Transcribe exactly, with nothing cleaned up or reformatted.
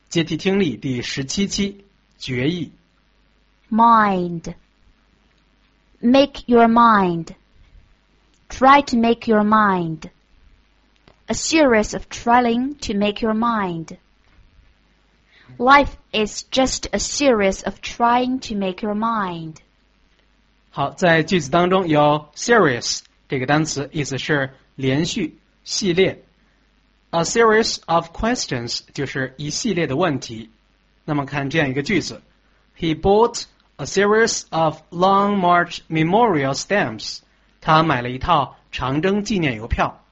阶梯听力第十七期决议。 Mind. Make your mind. Try to make your mind. A series of trying to make your mind. Life is just a series of trying to make your mind. 好，在句子当中有 series 这个单词，意思是连续、系列。A series of questions 就是一系列的问题。那么看这样一个句子 He bought a series of Long March memorial stamps. 他买了一套长征纪念邮票。